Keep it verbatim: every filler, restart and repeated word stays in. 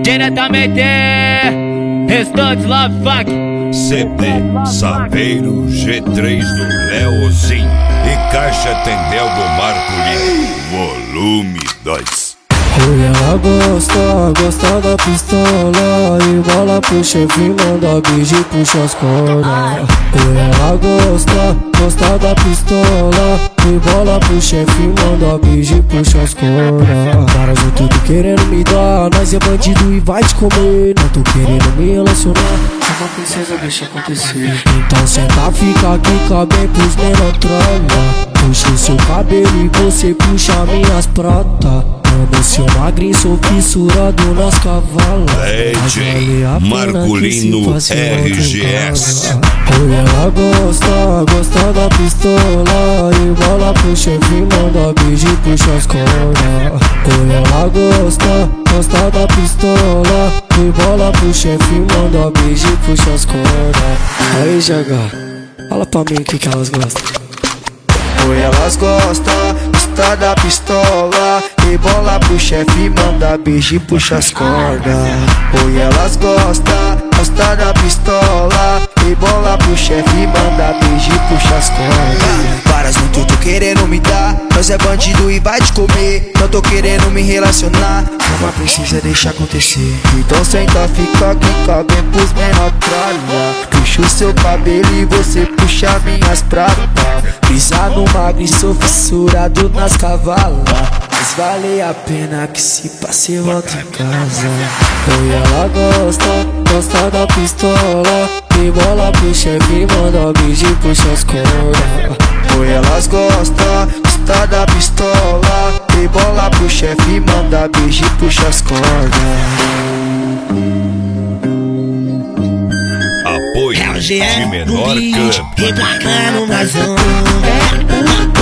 Diretamente Restantes Love Funk C D Saveiro G três do Leozinho e Caixa Tendel do Marcolino, volume dois. E ela gosta, gosta da pistola e bola pro chefe, manda beijo e puxa as cordas. E ela gosta, gosta da pistola e bola pro chefe, manda beijo e puxa as cordas. Caras eu tudo querendo me dar, nós é bandido e vai te comer. Não tô querendo me relacionar, sou uma princesa, deixa acontecer. Então senta, fica aqui, cabe pros menor trolha. Puxa o seu cabelo e você puxa minhas pratas. Mano, seu magrinho, sou fissurado nas cavalas. D J Marcolino R G S. Oi, ela gosta, gosta da pistola e bola pro chefe, manda beijo e puxa as cordas. Oi, ela gosta, gosta da pistola e bola pro chefe, manda beijo e puxa as cordas. Aí, Jaga, fala pra mim o que que elas gostam. Oi, elas gostam, gosta da pistola e bola pro chefe, manda beijo e puxa as cordas. Oi, elas gostam, gosta da pistola e bola pro chefe, manda beijo e puxa as cordas. Várias no tudo querendo me dar, nós é bandido e vai te comer. Não tô querendo me relacionar, uma princesa, deixa acontecer. Então senta, fica aqui, cabe pros menor tralha. Puxa o seu cabelo e você puxa minhas pratas. Pisa no magro e sou fissurado nas cavalas. Mas vale a pena que se passe volta em casa. Oi, ela gosta, gosta da pistola e bola pro chefe, manda beijo e puxa as cordas. Oi, elas gostam, gosta da pistola e bola pro chefe, manda beijo e puxa as cordas. Apoio de Menor Club. Replacando mais um.